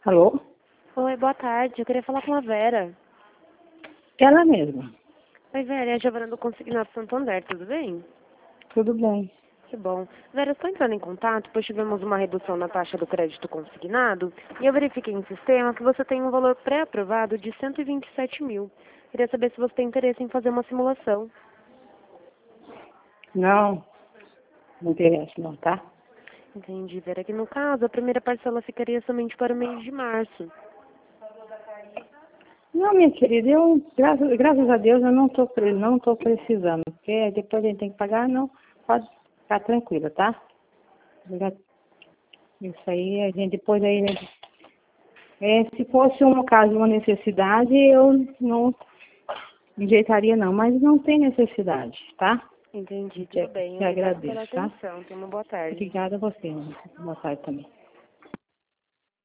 Alô? Oi, boa tarde. Eu queria falar com a Vera. Ela mesma. Oi, Vera, é a Giovana do Consignado Santander, tudo bem? Tudo bem. Que bom. Vera, estou entrando em contato, pois tivemos uma redução na taxa do crédito consignado e eu verifiquei em sistema que você tem um valor pré-aprovado de 127 mil. Queria saber se você tem interesse em fazer uma simulação. Não interessa não, tá? Entendi, Vera. Que no caso, a primeira parcela ficaria somente para o mês de março. Não, minha querida, graças a Deus, eu não tô precisando. Porque depois a gente tem que pagar, não. Pode ficar tranquila, tá? Isso aí, a gente depois aí... se fosse um caso de uma necessidade, eu não enjeitaria não, mas não tem necessidade, tá? Entendi, tudo bem. Te Obrigada pela agradeço, tá? atenção. Tenha uma boa tarde. Obrigada a você. Boa tarde também.